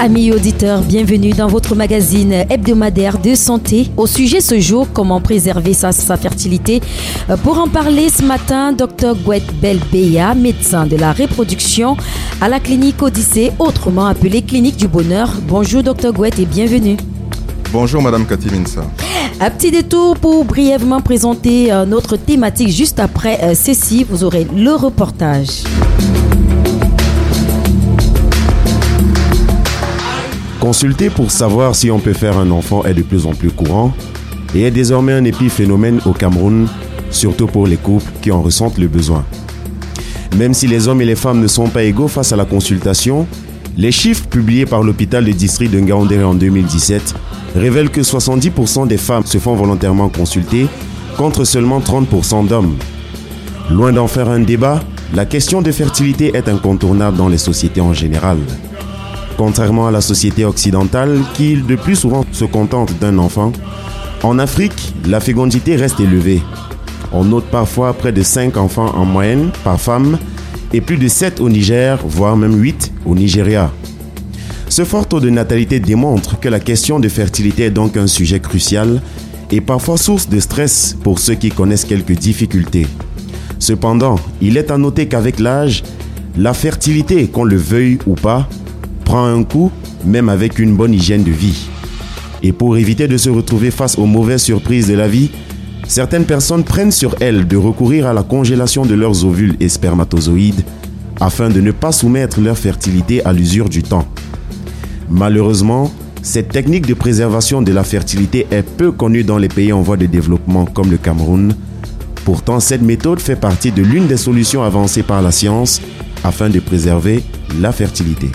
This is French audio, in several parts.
Amis auditeurs, bienvenue dans votre magazine hebdomadaire de santé. Au sujet ce jour, comment préserver sa fertilité. Pour en parler ce matin, Dr Gwet Belbeya, médecin de la reproduction à la clinique Odyssée, autrement appelée Clinique du Bonheur. Bonjour Dr Gwet et bienvenue. Bonjour Madame Cathy Minsa. Un petit détour pour brièvement présenter notre thématique. Juste après ceci, vous aurez le reportage. Consulter pour savoir si on peut faire un enfant est de plus en plus courant et est désormais un épiphénomène au Cameroun, surtout pour les couples qui en ressentent le besoin. Même si les hommes et les femmes ne sont pas égaux face à la consultation, les chiffres publiés par l'hôpital de district de Ngaoundéré en 2017 révèlent que 70% des femmes se font volontairement consulter contre seulement 30% d'hommes. Loin d'en faire un débat, la question de fertilité est incontournable dans les sociétés en général. Contrairement à la société occidentale qui, de plus souvent, se contente d'un enfant, en Afrique, la fécondité reste élevée. On note parfois près de 5 enfants en moyenne par femme et plus de 7 au Niger, voire même 8 au Nigeria. Ce fort taux de natalité démontre que la question de fertilité est donc un sujet crucial et parfois source de stress pour ceux qui connaissent quelques difficultés. Cependant, il est à noter qu'avec l'âge, la fertilité, qu'on le veuille ou pas, prend un coup, même avec une bonne hygiène de vie. Et pour éviter de se retrouver face aux mauvaises surprises de la vie, certaines personnes prennent sur elles de recourir à la congélation de leurs ovules et spermatozoïdes afin de ne pas soumettre leur fertilité à l'usure du temps. Malheureusement, cette technique de préservation de la fertilité est peu connue dans les pays en voie de développement comme le Cameroun. Pourtant, cette méthode fait partie de l'une des solutions avancées par la science afin de préserver la fertilité.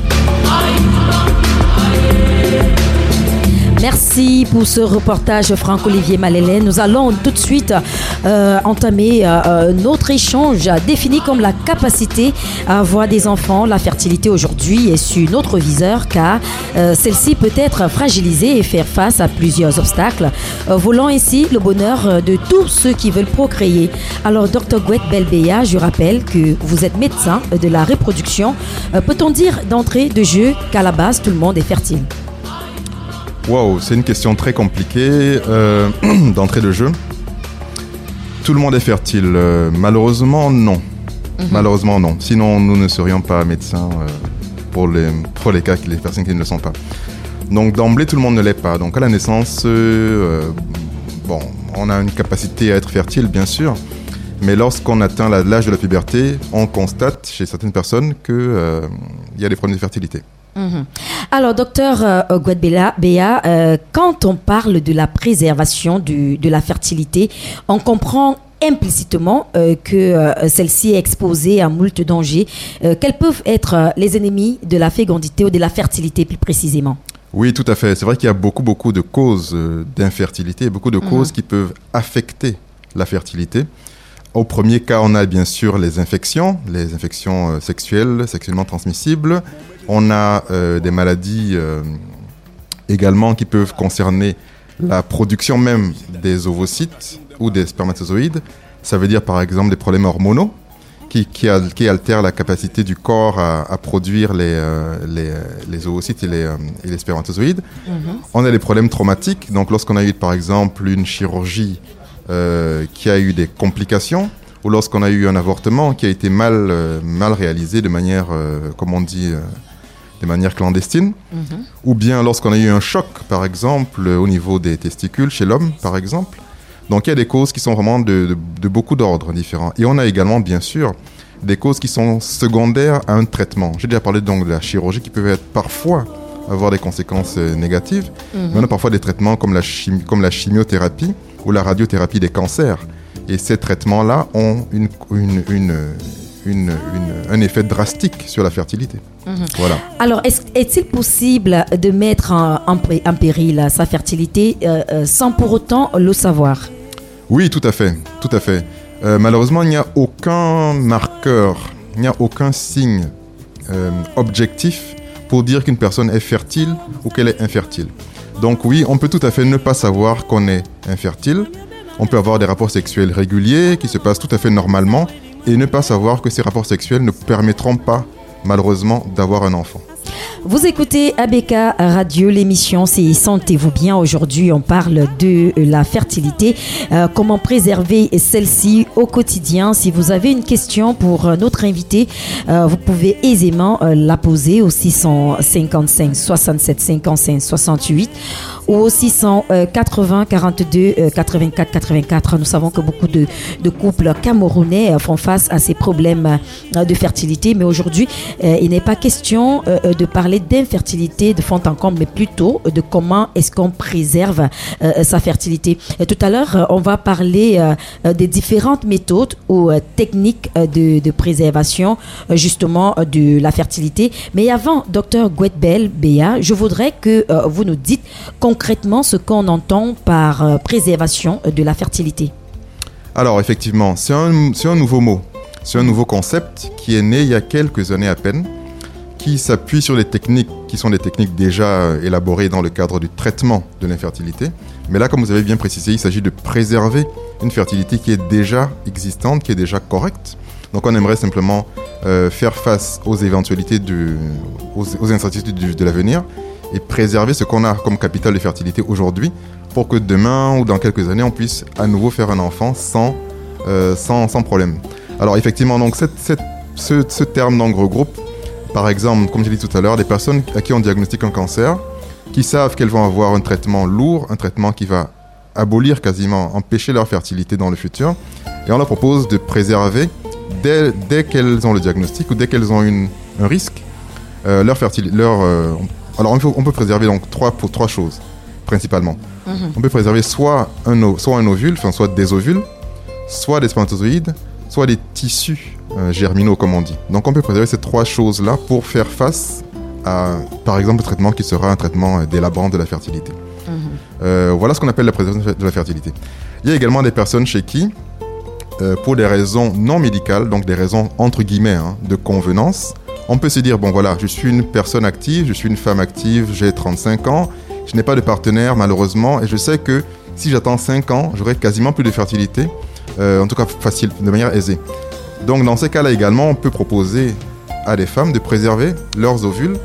Merci pour ce reportage, Franck-Olivier Malélé. Nous allons tout de suite entamer notre échange défini comme la capacité à avoir des enfants. La fertilité aujourd'hui est sur notre viseur car celle-ci peut être fragilisée et faire face à plusieurs obstacles, volant ainsi le bonheur de tous ceux qui veulent procréer. Alors, Dr Gwet Belbeya, je rappelle que vous êtes médecin de la reproduction. Peut-on dire d'entrée de jeu qu'à la base, tout le monde est fertile? Wow, c'est une question très compliquée d'entrée de jeu. Tout le monde est fertile. Malheureusement, non. Malheureusement, non. Sinon, nous ne serions pas médecins pour les cas, les personnes qui ne le sont pas. Donc, d'emblée, tout le monde ne l'est pas. Donc, à la naissance, on a une capacité à être fertile, bien sûr. Mais lorsqu'on atteint l'âge de la puberté, on constate chez certaines personnes qu'il y a des problèmes de fertilité. Alors, docteur Gwet Belbeya, quand on parle de la préservation de la fertilité, on comprend implicitement que celle-ci est exposée à moult dangers. Quels peuvent être les ennemis de la fécondité ou de la fertilité plus précisément? Oui, tout à fait. C'est vrai qu'il y a beaucoup de causes d'infertilité, beaucoup de causes qui peuvent affecter la fertilité. Au premier cas, on a bien sûr les infections sexuelles, sexuellement transmissibles. On a des maladies également qui peuvent concerner la production même des ovocytes ou des spermatozoïdes. Ça veut dire par exemple des problèmes hormonaux qui altèrent la capacité du corps à produire les ovocytes et les spermatozoïdes. On a des problèmes traumatiques. Donc lorsqu'on a eu par exemple une chirurgie qui a eu des complications, ou lorsqu'on a eu un avortement qui a été mal réalisé de manière, de manière clandestine, ou bien lorsqu'on a eu un choc, par exemple, au niveau des testicules chez l'homme, par exemple. Donc il y a des causes qui sont vraiment de beaucoup d'ordres différents. Et on a également, bien sûr, des causes qui sont secondaires à un traitement. J'ai déjà parlé donc de la chirurgie qui peut parfois avoir des conséquences négatives, mais on a parfois des traitements comme la chimiothérapie ou la radiothérapie des cancers. Et ces traitements-là ont un effet drastique sur la fertilité. Voilà. Alors, est-il possible de mettre en péril sa fertilité sans pour autant le savoir? Oui, tout à fait. Malheureusement, il n'y a aucun marqueur, il n'y a aucun signe objectif pour dire qu'une personne est fertile ou qu'elle est infertile. Donc oui, on peut tout à fait ne pas savoir qu'on est infertile. On peut avoir des rapports sexuels réguliers qui se passent tout à fait normalement et ne pas savoir que ces rapports sexuels ne permettront pas, malheureusement, d'avoir un enfant. Vous écoutez ABK Radio, l'émission c'est Sentez-vous bien. Aujourd'hui, on parle de la fertilité, comment préserver celle-ci au quotidien. Si vous avez une question pour notre invité, vous pouvez aisément la poser au 655 67 55 68 ou au 680 42 84 84. Nous savons que beaucoup de couples camerounais font face à ces problèmes de fertilité, mais aujourd'hui, il n'est pas question de parler d'infertilité de fond en comble, mais plutôt de comment est-ce qu'on préserve sa fertilité. Et tout à l'heure, on va parler des différentes méthodes ou techniques de préservation justement de la fertilité. Mais avant, Dr Gwetbel Béa, je voudrais que vous nous dites concrètement ce qu'on entend par préservation de la fertilité. Alors effectivement, c'est un nouveau mot, c'est un nouveau concept qui est né il y a quelques années à peine, qui s'appuie sur des techniques qui sont des techniques déjà élaborées dans le cadre du traitement de l'infertilité. Mais là, comme vous avez bien précisé, il s'agit de préserver une fertilité qui est déjà existante, qui est déjà correcte. Donc on aimerait simplement faire face aux éventualités, aux incertitudes de l'avenir et préserver ce qu'on a comme capital de fertilité aujourd'hui pour que demain ou dans quelques années, on puisse à nouveau faire un enfant sans problème. Alors effectivement, donc ce terme donc regroupe, par exemple, comme je l'ai dit tout à l'heure, des personnes à qui on diagnostique un cancer, qui savent qu'elles vont avoir un traitement lourd, un traitement qui va abolir quasiment, empêcher leur fertilité dans le futur. Et on leur propose de préserver, dès qu'elles ont le diagnostic ou dès qu'elles ont un risque, leur fertilité. Alors on peut préserver donc trois choses, principalement. On peut préserver soit un ovule, enfin soit des ovules, soit des spermatozoïdes, soit des tissus germinaux, comme on dit. Donc on peut préserver ces trois choses-là pour faire face à, par exemple, le traitement qui sera un traitement délabrant de la fertilité. Voilà ce qu'on appelle la préservation de la fertilité. Il y a également des personnes chez qui, pour des raisons non médicales, donc des raisons entre guillemets de convenance, on peut se dire, bon voilà, je suis une personne active, je suis une femme active, j'ai 35 ans, je n'ai pas de partenaire malheureusement, et je sais que si j'attends 5 ans, j'aurai quasiment plus de fertilité, en tout cas facile, de manière aisée. Donc dans ces cas-là également, on peut proposer à des femmes de préserver leurs ovules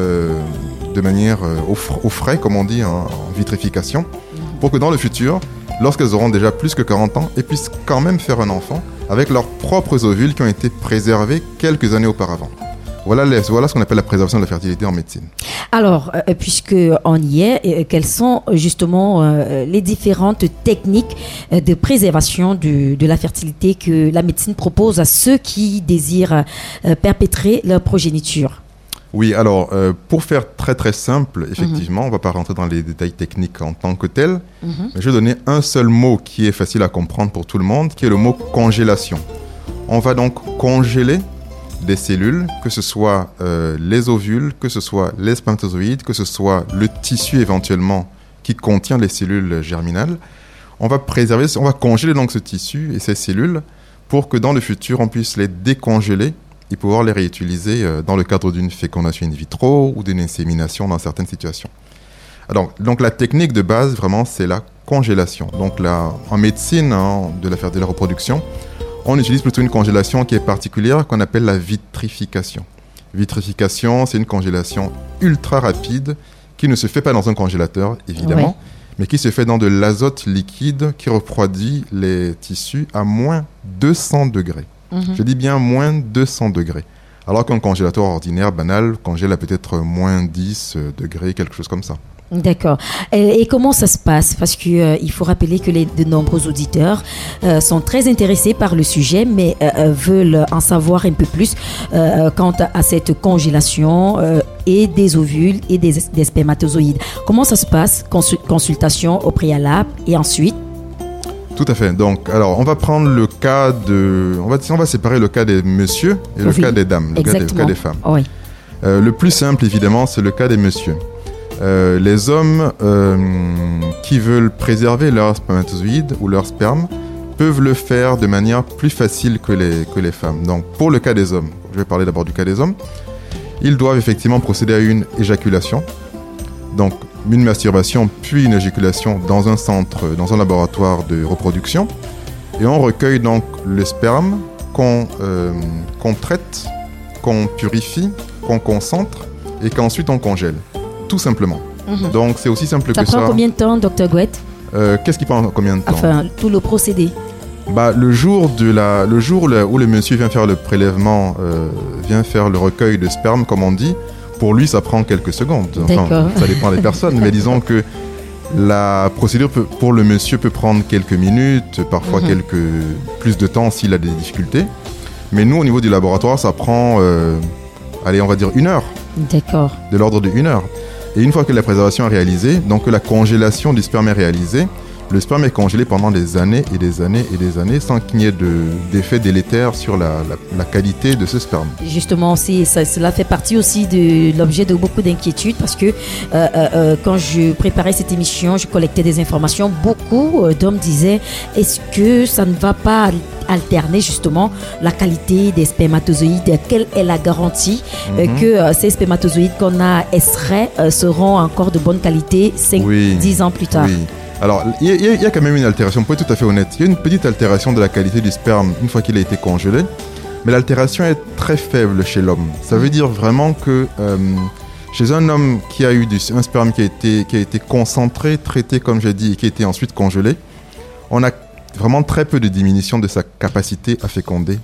de manière au frais, comme on dit, en vitrification, pour que dans le futur, lorsqu'elles auront déjà plus que 40 ans, elles puissent quand même faire un enfant avec leurs propres ovules qui ont été préservés quelques années auparavant. Voilà ce qu'on appelle la préservation de la fertilité en médecine. Alors, puisqu'on y est, quelles sont justement les différentes techniques de préservation de la fertilité que la médecine propose à ceux qui désirent perpétrer leur progéniture? Oui, alors, pour faire très très simple, effectivement, on ne va pas rentrer dans les détails techniques en tant que tels, mais je vais donner un seul mot qui est facile à comprendre pour tout le monde, qui est le mot congélation. On va donc congeler des cellules, que ce soit les ovules, que ce soit les spermatozoïdes, que ce soit le tissu éventuellement qui contient les cellules germinales. On va congeler donc ce tissu et ces cellules pour que dans le futur, on puisse les décongeler et pouvoir les réutiliser dans le cadre d'une fécondation in vitro ou d'une insémination dans certaines situations. Alors, donc la technique de base, vraiment, c'est la congélation. Donc en médecine de la reproduction, on utilise plutôt une congélation qui est particulière, qu'on appelle la vitrification. Vitrification, c'est une congélation ultra rapide qui ne se fait pas dans un congélateur, évidemment, mais qui se fait dans de l'azote liquide qui refroidit les tissus à moins 200 degrés. Je dis bien moins 200 degrés. Alors qu'un congélateur ordinaire, banal, congèle à peut-être moins 10 degrés, quelque chose comme ça. D'accord. Et comment ça se passe? Parce qu'il faut rappeler que de nombreux auditeurs sont très intéressés par le sujet, mais veulent en savoir un peu plus quant à cette congélation et des ovules et des spermatozoïdes. Comment ça se passe? Consultation au préalable et ensuite? Tout à fait. Donc, alors, on va prendre le cas on va séparer le cas des messieurs et le cas des dames, le cas des femmes. Oui. Le plus simple, évidemment, c'est le cas des messieurs. Les hommes qui veulent préserver leurs spermatozoïdes ou leur sperme peuvent le faire de manière plus facile que les femmes. Donc, pour le cas des hommes, je vais parler d'abord du cas des hommes, ils doivent effectivement procéder à une éjaculation. Donc, une masturbation puis une éjaculation dans un centre, dans un laboratoire de reproduction. Et on recueille donc le sperme qu'on traite, qu'on purifie, qu'on concentre et qu'ensuite on congèle, tout simplement. Donc c'est aussi simple que ça. Ça prend combien de temps, Dr Gouet? Qu'est-ce qui prend combien de temps? Enfin, tout le procédé. Le jour où le monsieur vient faire le prélèvement, vient faire le recueil de sperme, comme on dit, pour lui, ça prend quelques secondes. Enfin, ça dépend des personnes, mais disons que la procédure pour le monsieur peut prendre quelques minutes, parfois plus de temps s'il a des difficultés. Mais nous, au niveau du laboratoire, ça prend, on va dire 1 heure. D'accord. De l'ordre de 1 heure. Et une fois que la préservation est réalisée, donc que la congélation du sperme est réalisée, le sperme est congelé pendant des années et des années et des années sans qu'il n'y ait d'effet délétère sur la qualité de ce sperme. Justement, cela fait partie aussi de l'objet de beaucoup d'inquiétudes parce que quand je préparais cette émission, je collectais des informations. Beaucoup d'hommes disaient, est-ce que ça ne va pas alterner justement la qualité des spermatozoïdes? Quelle est la garantie que ces spermatozoïdes qu'on a seront encore de bonne qualité 5-10 ans plus tard? Oui. Alors, il y a quand même une altération, pour être tout à fait honnête. Il y a une petite altération de la qualité du sperme une fois qu'il a été congelé, mais l'altération est très faible chez l'homme. Ça veut dire vraiment que chez un homme qui a eu un sperme qui a été concentré, traité comme j'ai dit, et qui a été ensuite congelé, on a vraiment très peu de diminution de sa capacité à féconder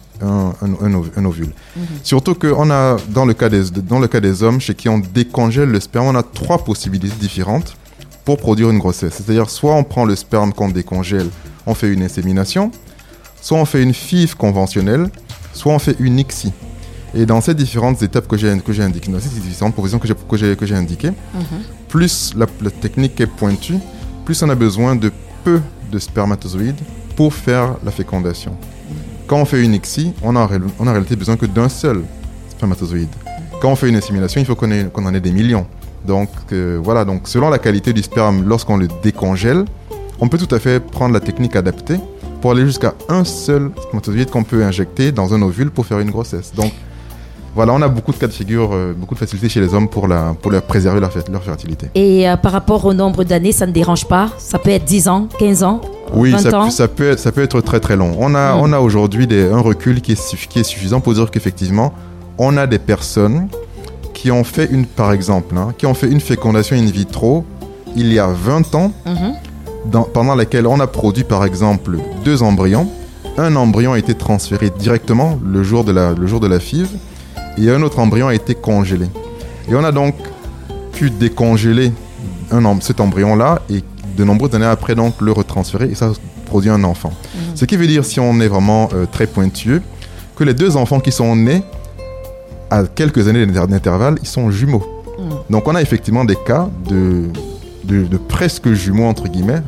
un ovule. Surtout qu'on a, dans le cas des hommes, chez qui on décongèle le sperme, on a 3 possibilités différentes pour produire une grossesse. C'est-à-dire, soit on prend le sperme qu'on décongèle, on fait une insémination, soit on fait une FIV conventionnelle, soit on fait une ICSI. Et dans ces différentes étapes que j'ai indiquées, dans ces différentes propositions que j'ai indiquées, plus la technique est pointue, plus on a besoin de peu de spermatozoïdes pour faire la fécondation. Quand on fait une ICSI, on a en réalité besoin que d'un seul spermatozoïde. Quand on fait une insémination, il faut qu'on en ait des millions. Donc voilà, donc selon la qualité du sperme, lorsqu'on le décongèle, on peut tout à fait prendre la technique adaptée pour aller jusqu'à un seul spermatozoïde qu'on peut injecter dans un ovule pour faire une grossesse. Donc voilà, on a beaucoup de cas de figure, beaucoup de facilité chez les hommes pour préserver leur fertilité. Et par rapport au nombre d'années, ça ne dérange pas? Ça peut être 10 ans, 15 ans, oui, 20 ans? ça peut être très très long. On a aujourd'hui un recul qui est suffisant pour dire qu'effectivement, on a des personnes qui ont fait qui ont fait une fécondation in vitro il y a 20 ans, pendant laquelle on a produit par exemple 2 embryons. Un embryon a été transféré directement le jour de la FIV et un autre embryon a été congelé. Et on a donc pu décongeler cet embryon-là et de nombreuses années après donc le retransférer et ça produit un enfant. Ce qui veut dire, si on est vraiment très pointueux, que les 2 enfants qui sont nés à quelques années d'intervalle, ils sont jumeaux. Donc on a effectivement des cas de presque jumeaux entre guillemets.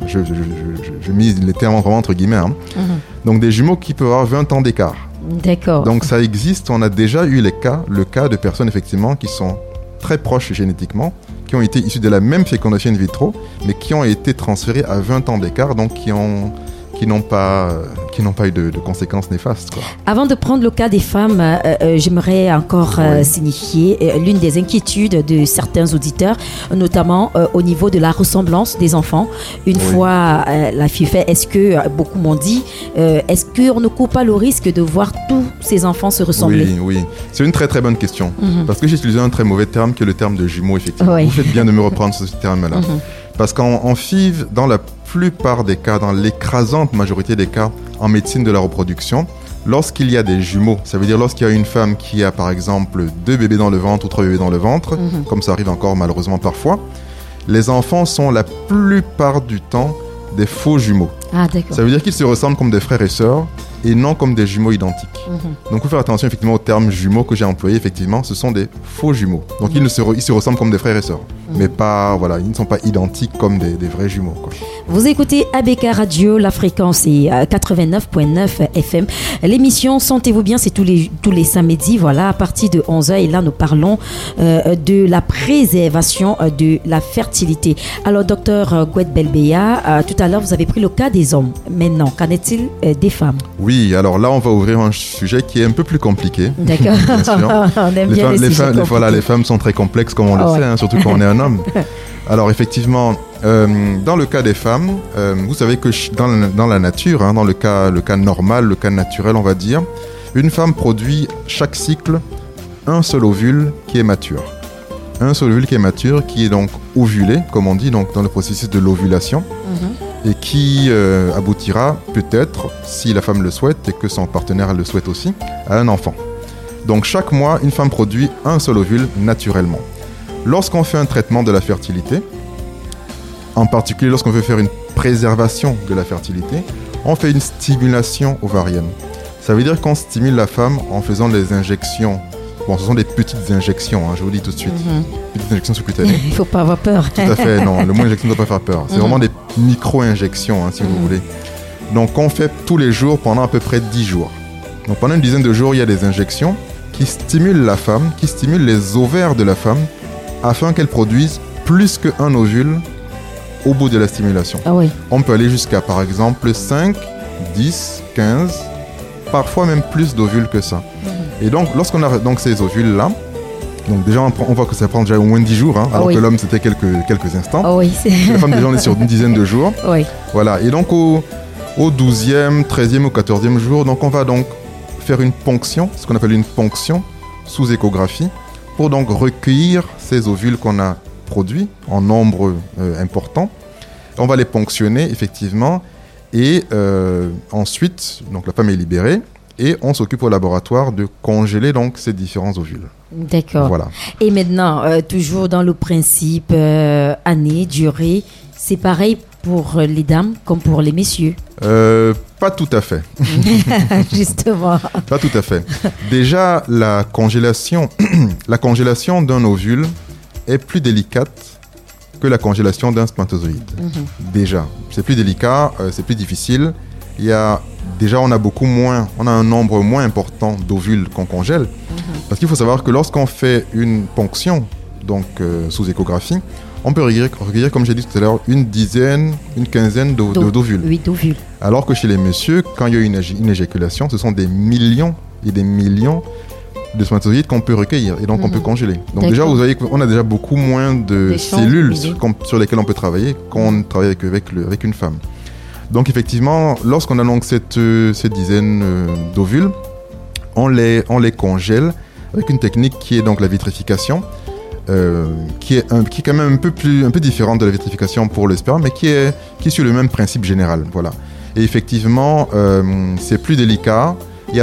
Je mise les termes vraiment entre guillemets. Donc des jumeaux qui peuvent avoir 20 ans d'écart. D'accord. Donc ça existe. On a déjà eu le cas de personnes effectivement qui sont très proches génétiquement, qui ont été issus de la même fécondation in vitro, mais qui ont été transférés à 20 ans d'écart, donc qui n'ont pas eu de conséquences néfastes, quoi. Avant de prendre le cas des femmes, j'aimerais encore signifier l'une des inquiétudes de certains auditeurs, notamment au niveau de la ressemblance des enfants. Une fois la fille fait, est-ce que, beaucoup m'ont dit, est-ce qu'on ne court pas le risque de voir tous ces enfants se ressembler? Oui, c'est une très très bonne question. Parce que j'ai utilisé un très mauvais terme qui est le terme de jumeaux, effectivement. Vous faites bien de me reprendre ce terme-là. Parce qu'en FIV, dans la plupart des cas, dans l'écrasante majorité des cas en médecine de la reproduction, lorsqu'il y a des jumeaux, ça veut dire lorsqu'il y a une femme qui a par exemple 2 bébés dans le ventre ou 3 bébés dans le ventre, comme ça arrive encore malheureusement parfois, les enfants sont la plupart du temps des faux jumeaux. Ah, d'accord. Ça veut dire qu'ils se ressemblent comme des frères et sœurs et non comme des jumeaux identiques. Donc il faut faire attention effectivement au terme jumeaux que j'ai employé. Effectivement, ce sont des faux jumeaux. Donc ils se ressemblent comme des frères et sœurs, mais pas, voilà, ils ne sont pas identiques comme des vrais jumeaux, quoi. Vous écoutez ABK Radio, la fréquence est 89.9 FM. L'émission Sentez-vous bien, c'est tous les samedis, voilà, à partir de 11h. Et là, nous parlons de la préservation de la fertilité. Alors, docteur Gouet Belbeya, tout à l'heure, vous avez pris le cas des hommes. Maintenant, qu'en est-il des femmes? Oui, alors là, on va ouvrir un sujet qui est un peu plus compliqué. D'accord. On aime bien les sujets compliqués. Voilà, les femmes sont très complexes, comme on le sait, surtout quand on est un homme. Alors effectivement, dans le cas des femmes, vous savez que dans la nature, dans le cas normal, le cas naturel, on va dire, une femme produit chaque cycle un seul ovule qui est mature. un seul ovule qui est mature, qui est donc ovulé, comme on dit, donc dans le processus de l'ovulation, et qui aboutira peut-être, si la femme le souhaite et que son partenaire le souhaite aussi, à un enfant. Donc chaque mois, une femme produit un seul ovule naturellement. Lorsqu'on fait un traitement de la fertilité, en particulier lorsqu'on veut faire une préservation de la fertilité, on fait une stimulation ovarienne. Ça veut dire qu'on stimule la femme en faisant des injections. Bon, ce sont des petites injections, hein, je vous dis tout de suite. Petites injections sous-cutanées. Il ne faut pas avoir peur. Tout à fait, non. Le mot injection ne doit pas faire peur. C'est vraiment des micro-injections, hein, si vous voulez. Donc, on fait tous les jours pendant à peu près 10 jours. Donc, pendant une dizaine de jours, il y a des injections qui stimulent la femme, qui stimulent les ovaires de la femme, afin qu'elle produise plus qu'un ovule au bout de la stimulation. Ah oui. On peut aller jusqu'à, par exemple, 5, 10, 15, parfois même plus d'ovules que ça. Et donc, lorsqu'on a donc ces ovules-là, donc déjà on voit que ça prend déjà au moins 10 jours, hein, alors que l'homme c'était quelques instants. Ah oui, la femme déjà on est sur une dizaine de jours. Oui. Voilà, et donc au 12e, 13e ou 14e jour, donc on va donc faire une ponction, ce qu'on appelle une ponction sous échographie, pour donc recueillir ces ovules qu'on a produits en nombre important. On va les ponctionner effectivement et ensuite, donc la femme est libérée. Et on s'occupe au laboratoire de congeler donc ces différents ovules. D'accord. Voilà. Et maintenant, toujours dans le principe année, durée, c'est pareil pour les dames comme pour les messieurs? Pas tout à fait. Justement. Pas tout à fait. Déjà, la congélation d'un ovule est plus délicate que la congélation d'un spermatozoïde. Déjà, c'est plus délicat, c'est plus difficile. Déjà, on a un nombre moins important d'ovules qu'on congèle. Parce qu'il faut savoir que lorsqu'on fait une ponction, donc sous échographie, on peut recueillir, comme j'ai dit tout à l'heure, une dizaine, une quinzaine d'ovules. Oui, d'ovules. Alors que chez les messieurs, quand il y a une éjaculation, ce sont des millions et des millions de spermatozoïdes qu'on peut recueillir et donc on peut congeler. Donc déjà, vous voyez qu'on a déjà beaucoup moins de cellules sur lesquelles on peut travailler qu'on travaille avec une femme. Donc effectivement, lorsqu'on a donc cette dizaine d'ovules, on les congèle avec une technique qui est donc la vitrification, qui est quand même un peu différente de la vitrification pour le sperme, mais qui est sur le même principe général. Voilà. Et effectivement, c'est plus délicat. Il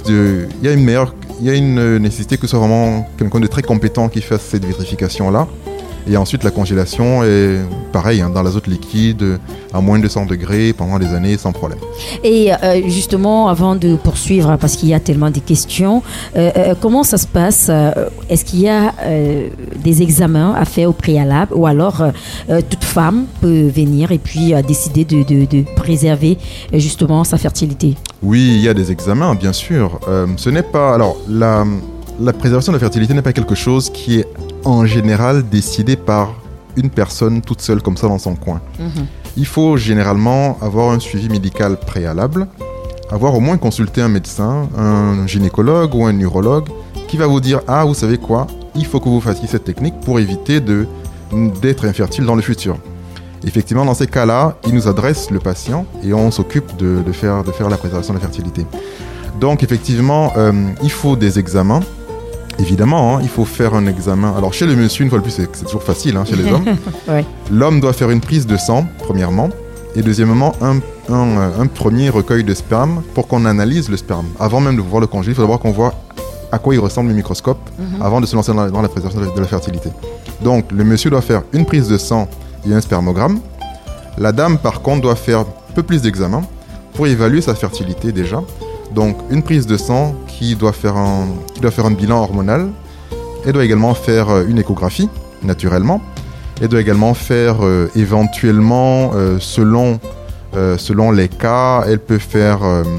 y a une nécessité que ce soit vraiment quelqu'un de très compétent qui fasse cette vitrification-là. Et ensuite, la congélation est pareil, hein, dans l'azote liquide, à moins de 100 degrés, pendant des années, sans problème. Et justement, avant de poursuivre, parce qu'il y a tellement de questions, comment ça se passe? Est-ce qu'il y a des examens à faire au préalable? Ou alors, toute femme peut venir et puis décider de préserver justement sa fertilité? Oui, il y a des examens, bien sûr. Ce n'est pas... Alors, la préservation de la fertilité n'est pas quelque chose qui est en général décidé par une personne toute seule comme ça dans son coin. Il faut généralement avoir un suivi médical préalable, avoir au moins consulté un médecin, un gynécologue ou un urologue qui va vous dire « Ah, vous savez quoi, il faut que vous fassiez cette technique pour éviter d'être infertile dans le futur. » Effectivement, dans ces cas-là, il nous adresse le patient et on s'occupe de faire la préservation de la fertilité. Donc effectivement, il faut des examens. Évidemment, hein, il faut faire un examen. Alors chez le monsieur, une fois de plus, c'est toujours facile, hein, chez les hommes. Ouais. L'homme doit faire une prise de sang, premièrement, et deuxièmement, un premier recueil de sperme pour qu'on analyse le sperme. Avant même de pouvoir le congeler, il faut d'abord qu'on voit à quoi il ressemble le microscope avant de se lancer dans la préservation de la fertilité. Donc le monsieur doit faire une prise de sang et un spermogramme. La dame, par contre, doit faire un peu plus d'examens pour évaluer sa fertilité déjà. Donc une prise de sang qui doit faire un bilan hormonal. Elle doit également faire une échographie, naturellement. Elle doit également faire éventuellement, selon les cas, elle peut faire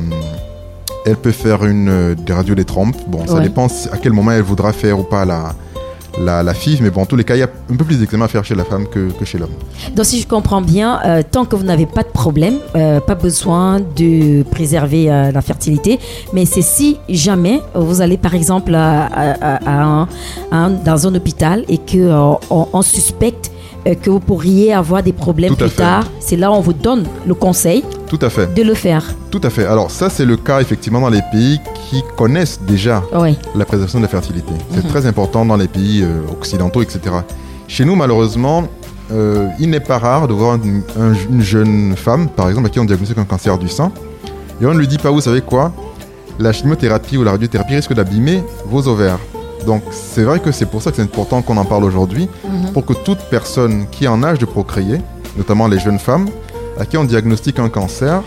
des radios des trompes. Bon, ça dépend à quel moment elle voudra faire ou pas la FIV, mais bon, en tous les cas, il y a un peu plus d'examens à faire chez la femme que chez l'homme. Donc, si je comprends bien, tant que vous n'avez pas de problème, pas besoin de préserver la fertilité, mais c'est si jamais vous allez, par exemple, dans un hôpital et qu'on suspecte que vous pourriez avoir des problèmes plus tard, c'est là où on vous donne le conseil de le faire. Tout à fait. Alors ça, c'est le cas effectivement dans les pays qui connaissent déjà la préservation de la fertilité. C'est très important dans les pays occidentaux, etc. Chez nous, malheureusement, il n'est pas rare de voir une jeune femme, par exemple, à qui on diagnostique un cancer du sein, et on ne lui dit pas, vous savez quoi, la chimiothérapie ou la radiothérapie risque d'abîmer vos ovaires. Donc c'est vrai que c'est pour ça que c'est important qu'on en parle aujourd'hui, pour que toute personne qui est en âge de procréer, notamment les jeunes femmes, à qui on diagnostique un cancer,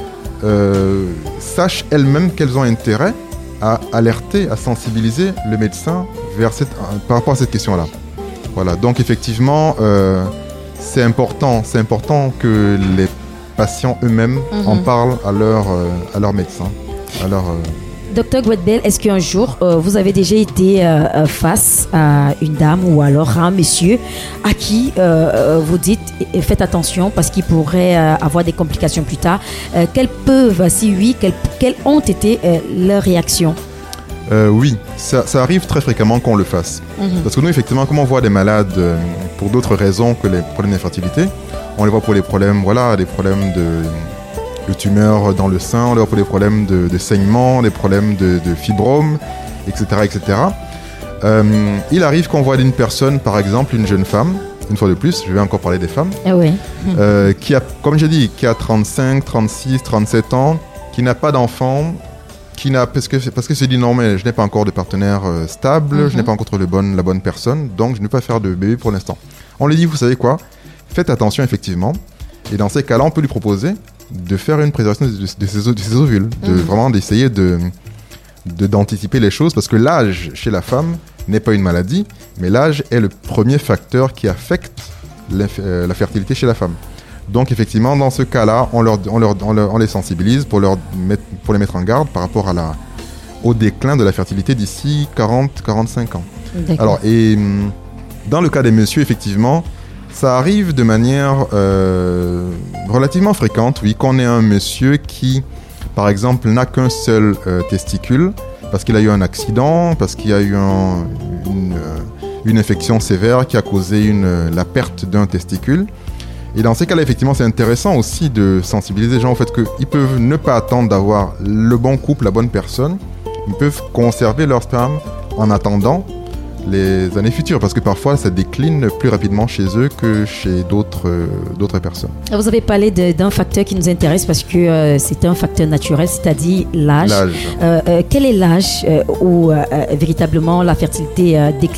sachent elles-mêmes qu'elles ont intérêt à alerter, à sensibiliser le médecin par rapport à cette question-là. Voilà, donc effectivement, c'est important que les patients eux-mêmes en parlent à leur médecin. Docteur Guetbel, est-ce qu'un jour, vous avez déjà été face à une dame ou alors à un monsieur à qui vous dites « faites attention parce qu'il pourrait avoir des complications plus tard ». Quelles ont été leurs réactions ? Oui, ça arrive très fréquemment qu'on le fasse. Parce que nous, effectivement, comme on voit des malades pour d'autres raisons que les problèmes d'infertilité, on les voit pour les problèmes, des problèmes de tumeurs dans le sein, on les voit pour des problèmes de saignement, des problèmes de fibromes, etc. etc. Il arrive qu'on voit une personne, par exemple, une jeune femme, une fois de plus, je vais encore parler des femmes, qui a, comme j'ai dit, qui a 35, 36, 37 ans, qui n'a pas d'enfant, parce que se dit non, mais je n'ai pas encore de partenaire stable, je n'ai pas encore trouvé la bonne personne, donc je ne peux pas faire de bébé pour l'instant. On lui dit, vous savez quoi, faites attention effectivement, et dans ces cas-là, on peut lui proposer de faire une préservation de ses ovules, vraiment d'essayer d'anticiper les choses, parce que l'âge chez la femme n'est pas une maladie, mais l'âge est le premier facteur qui affecte la fertilité chez la femme. Donc effectivement, dans ce cas-là, on les sensibilise pour les mettre en garde par rapport au déclin de la fertilité d'ici 40-45 ans. D'accord. Alors, et dans le cas des messieurs, effectivement, ça arrive de manière relativement fréquente, oui, qu'on ait un monsieur qui, par exemple, n'a qu'un seul testicule, parce qu'il a eu un accident, parce qu'il y a eu une infection sévère qui a causé la perte d'un testicule. Et dans ces cas-là, effectivement, c'est intéressant aussi de sensibiliser les gens au fait qu'ils peuvent ne pas attendre d'avoir le bon couple, la bonne personne. Ils peuvent conserver leur sperme en attendant les années futures, parce que parfois, ça décline plus rapidement chez eux que chez d'autres personnes. Vous avez parlé d'un facteur qui nous intéresse parce que c'est un facteur naturel, c'est-à-dire l'âge. Quel est l'âge où véritablement la fertilité décline ?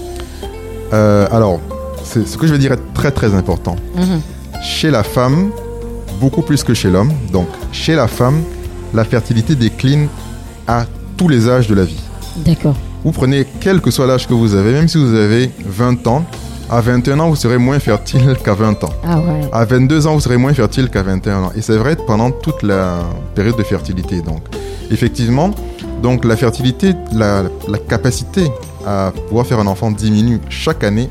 Alors, ce que je vais dire est très très important. Chez la femme, beaucoup plus que chez l'homme. Donc, chez la femme, la fertilité décline à tous les âges de la vie. D'accord. Vous prenez quel que soit l'âge que vous avez, même si vous avez 20 ans, à 21 ans, vous serez moins fertile qu'à 20 ans. Ah ouais. À 22 ans, vous serez moins fertile qu'à 21 ans. Et c'est vrai pendant toute la période de fertilité. Donc, effectivement, la fertilité, la capacité à pouvoir faire un enfant diminue chaque année.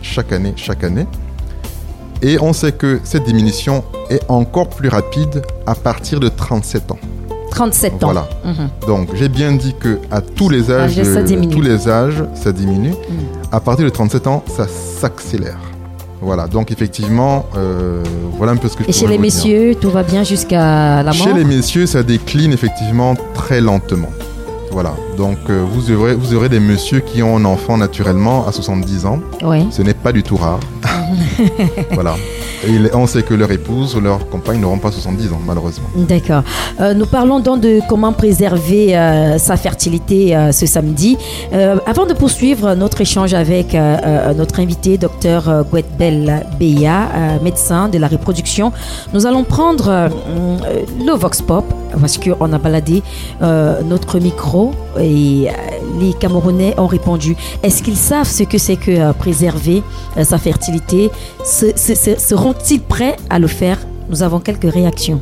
Et on sait que cette diminution est encore plus rapide à partir de 37 ans. 37 ans. Voilà. Donc, j'ai bien dit qu'à tous les âges, ça diminue. À partir de 37 ans, ça s'accélère. Voilà. Donc, effectivement, voilà un peu ce que je pourrais vous dire. Et chez les messieurs, tout va bien jusqu'à la mort ? Chez les messieurs, ça décline effectivement très lentement. Voilà, donc vous aurez des messieurs qui ont un enfant naturellement à 70 ans. Oui. Ce n'est pas du tout rare. Voilà. Et on sait que leur épouse ou leur compagne n'auront pas 70 ans, malheureusement. D'accord. Nous parlons donc de comment préserver sa fertilité ce samedi. Avant de poursuivre notre échange avec notre invité, Dr Guetbel Beya, médecin de la reproduction, nous allons prendre le Vox Pop, parce qu'on a baladé notre micro et les Camerounais ont répondu. Est-ce qu'ils savent ce que c'est que préserver sa fertilité ? Seront-ils prêts à le faire ? Nous avons quelques réactions.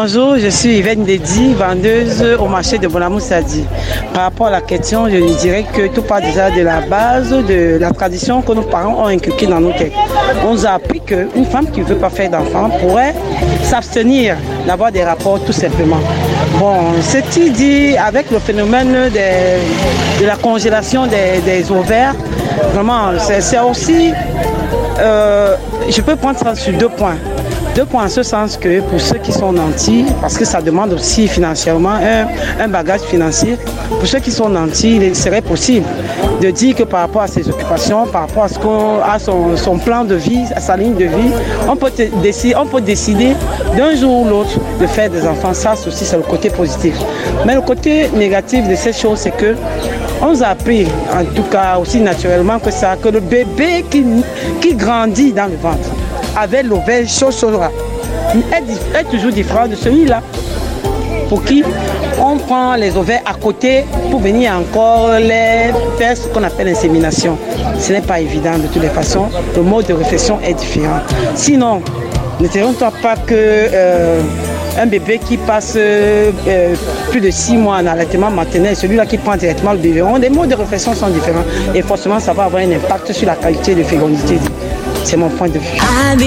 Bonjour, je suis Yvette Ndedi, vendeuse au marché de Bonamoussadi. Par rapport à la question, je dirais que tout part déjà de la base de la tradition que nos parents ont inculquée dans nos têtes. On nous a appris qu'une femme qui ne veut pas faire d'enfant pourrait s'abstenir d'avoir des rapports tout simplement. Bon, ceci dit, avec le phénomène de la congélation des ovaires, vraiment, c'est aussi, je peux prendre ça sur 2 points. 2 points en ce sens que pour ceux qui sont nantis, parce que ça demande aussi financièrement un bagage financier, pour ceux qui sont nantis, il serait possible de dire que par rapport à ses occupations, par rapport à son plan de vie, à sa ligne de vie, on peut décider d'un jour ou l'autre de faire des enfants. Ça aussi, c'est le côté positif. Mais le côté négatif de cette chose, c'est que on nous a appris, en tout cas aussi naturellement, que le bébé qui grandit dans le ventre, avec l'ovaire chaud-chaud-là, est toujours différent de celui-là pour qui on prend les ovaires à côté pour venir encore les faire ce qu'on appelle l'insémination. Ce n'est pas évident de toutes les façons. Le mode de réflexion est différent. Sinon, ne dirons-nous pas que un bébé qui passe plus de 6 mois en allaitement maternel, celui-là qui prend directement le biberon, les modes de réflexion sont différents et forcément ça va avoir un impact sur la qualité de fécondité. C'est mon point de vue.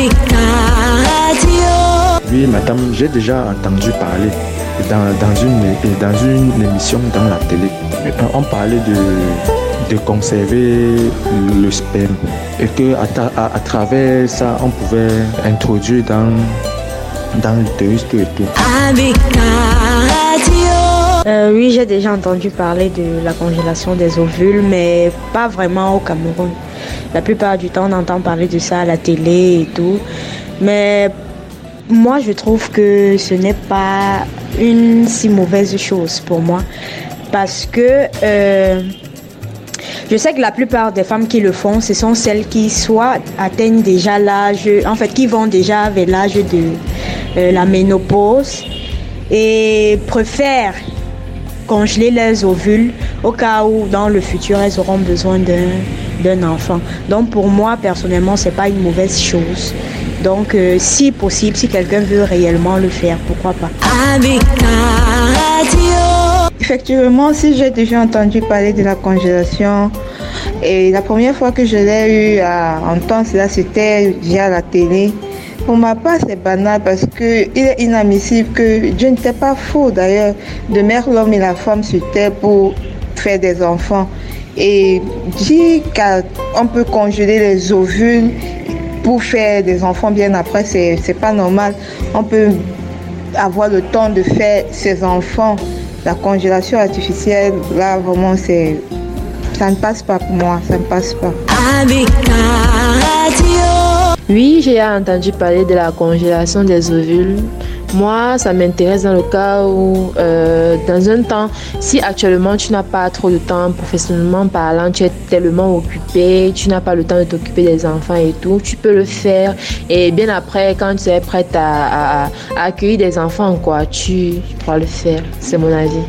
Oui, madame, j'ai déjà entendu parler dans une émission dans la télé. On parlait de conserver le sperme et qu'à travers ça, on pouvait introduire dans l'utérus tout et tout. Oui, j'ai déjà entendu parler de la congélation des ovules, mais pas vraiment au Cameroun. La plupart du temps, on entend parler de ça à la télé et tout. Mais moi, je trouve que ce n'est pas une si mauvaise chose pour moi. Parce que je sais que la plupart des femmes qui le font, ce sont celles qui soit atteignent déjà l'âge, en fait, qui vont déjà vers l'âge de la ménopause et préfèrent congeler leurs ovules au cas où dans le futur elles auront besoin d'un enfant. Donc pour moi personnellement c'est pas une mauvaise chose. Donc si possible, si quelqu'un veut réellement le faire, pourquoi pas. Effectivement, si j'ai déjà entendu parler de la congélation et la première fois que je l'ai eu à entendre cela, c'était via la télé. Pour ma part, c'est banal parce qu'il est inadmissible que Dieu n'était pas faux d'ailleurs de mettre l'homme et la femme sur terre pour faire des enfants. Et dire qu'on peut congeler les ovules pour faire des enfants bien après, c'est pas normal. On peut avoir le temps de faire ses enfants. La congélation artificielle, là vraiment, ça ne passe pas pour moi, ça ne passe pas. Oui, j'ai entendu parler de la congélation des ovules. Moi, ça m'intéresse dans le cas où, dans un temps, si actuellement tu n'as pas trop de temps professionnellement parlant, tu es tellement occupé, tu n'as pas le temps de t'occuper des enfants et tout, tu peux le faire. Et bien après, quand tu es prête à accueillir des enfants, quoi, tu pourras le faire. C'est mon avis.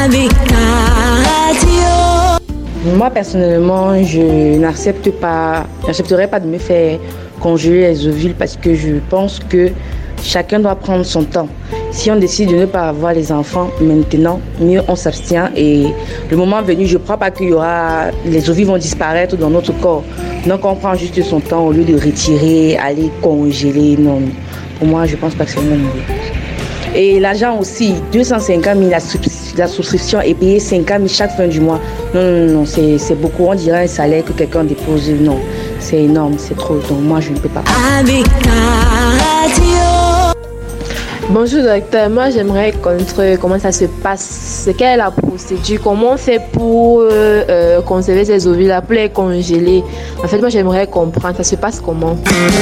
Moi, personnellement, je n'accepterais pas de me faire congeler les ovules parce que je pense que chacun doit prendre son temps. Si on décide de ne pas avoir les enfants maintenant, mieux on s'abstient et le moment venu, je ne crois pas qu'il y aura, les ovules vont disparaître dans notre corps. Donc on prend juste son temps au lieu de retirer, aller congeler. Non, pour moi, je ne pense pas que c'est une bonne idée. Et l'argent aussi, 250 000, la souscription est payée 50 000 chaque fin du mois. Non, c'est beaucoup. On dirait un salaire que quelqu'un dépose. Non, c'est énorme, c'est trop. Donc moi, je ne peux pas. Bonjour docteur, moi j'aimerais connaître comment ça se passe, quelle est la procédure, comment on fait pour conserver ces ovules, pour les congeler. En fait, moi j'aimerais comprendre, ça se passe comment.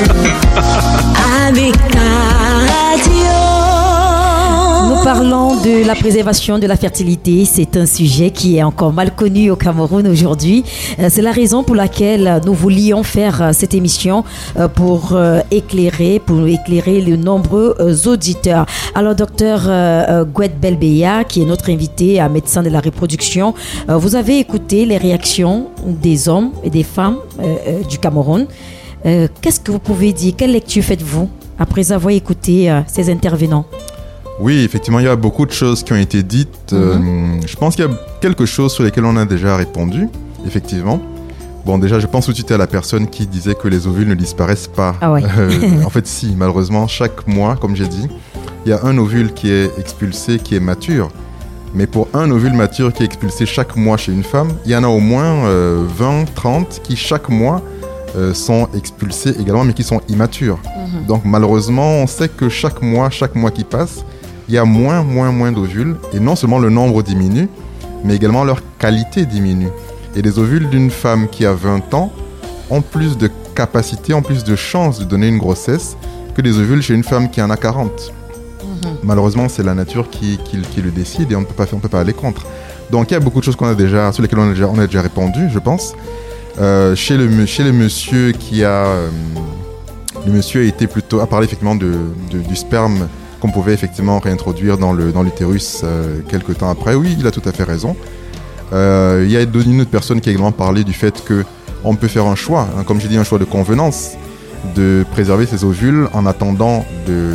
Nous parlons de la préservation de la fertilité. C'est un sujet qui est encore mal connu au Cameroun aujourd'hui. C'est la raison pour laquelle nous voulions faire cette émission pour éclairer les nombreux auditeurs. Alors, docteur Gouet Belbeya, qui est notre invité à médecin de la reproduction, vous avez écouté les réactions des hommes et des femmes du Cameroun. Qu'est-ce que vous pouvez dire? Quelle lecture faites-vous après avoir écouté ces intervenants? Oui, effectivement, il y a beaucoup de choses qui ont été dites. Je pense qu'il y a quelque chose sur lesquelles on a déjà répondu, effectivement. Bon, déjà, je pense tout de suite à la personne qui disait que les ovules ne disparaissent pas. Ah ouais. En fait, si, malheureusement, chaque mois, comme j'ai dit, il y a un ovule qui est expulsé, qui est mature. Mais pour un ovule mature qui est expulsé chaque mois chez une femme, il y en a au moins 20, 30 qui chaque mois sont expulsés également, mais qui sont immatures. Donc malheureusement, on sait que chaque mois qui passe, il y a moins d'ovules. Et non seulement le nombre diminue, mais également leur qualité diminue. Et les ovules d'une femme qui a 20 ans ont plus de capacité, ont plus de chances de donner une grossesse que des ovules chez une femme qui en a 40. Malheureusement, c'est la nature qui le décide et on ne peut pas aller contre. Donc il y a beaucoup de choses sur lesquelles on a déjà répondu, je pense. Chez le monsieur le monsieur a parlé effectivement du sperme qu'on pouvait effectivement réintroduire dans l'utérus quelques temps après. Oui, il a tout à fait raison. Il y a une autre personne qui a également parlé du fait qu'on peut faire un choix, comme je dis, un choix de convenance, de préserver ses ovules en attendant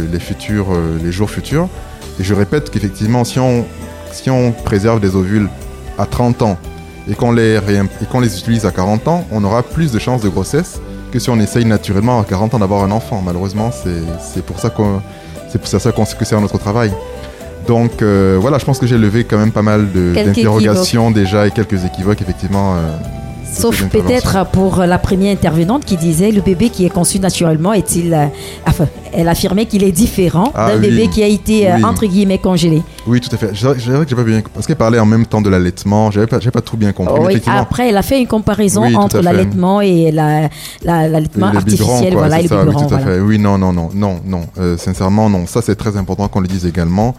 les jours futurs. Et je répète qu'effectivement, si on préserve des ovules à 30 ans et qu'on les utilise à 40 ans, on aura plus de chances de grossesse que si on essaye naturellement à 40 ans d'avoir un enfant. Malheureusement, c'est pour ça que c'est notre travail. Donc voilà, je pense que j'ai levé quand même pas mal d'interrogations déjà et quelques équivoques, effectivement. Sauf peut-être pour la première intervenante qui disait le bébé qui est conçu naturellement elle affirmait qu'il est différent d'un bébé qui a été entre guillemets congelé. Oui, tout à fait. Je dirais que j'ai pas bien, parce qu'elle parlait en même temps de l'allaitement, j'avais pas tout bien compris. Oui, après elle a fait une comparaison entre l'allaitement et l'allaitement artificiel, biberon, voilà, et le biberon. Oui, tout à fait. Oui, non. Sincèrement, non. Ça, c'est très important qu'on le dise également.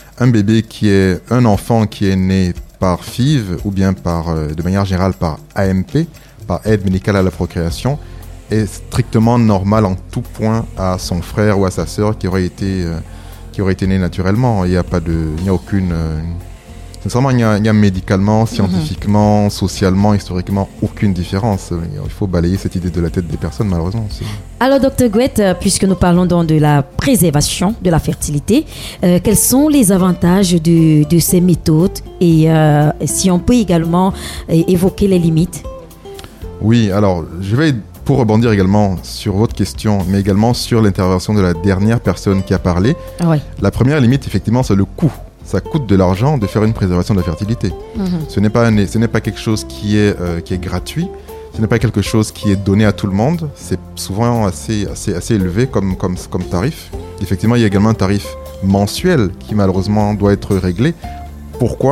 Un enfant qui est né par FIV ou bien de manière générale par AMP, par aide médicale à la procréation, est strictement normal en tout point à son frère ou à sa sœur qui aurait été né naturellement. Il n'y a aucune... Sincèrement, il n'y a médicalement, scientifiquement, socialement, historiquement, aucune différence. Il faut balayer cette idée de la tête des personnes, malheureusement. Alors, Dr Gouette, puisque nous parlons donc de la préservation de la fertilité, quels sont les avantages de ces méthodes et si on peut également évoquer les limites? Oui, alors, pour rebondir également sur votre question, mais également sur l'intervention de la dernière personne qui a parlé. Oui. La première limite, effectivement, c'est le coût. Ça coûte de l'argent de faire une préservation de la fertilité. Ce n'est pas quelque chose qui est gratuit. Ce n'est pas quelque chose qui est donné à tout le monde. C'est souvent assez élevé comme tarif. Effectivement, il y a également un tarif mensuel qui malheureusement doit être réglé. Pourquoi ?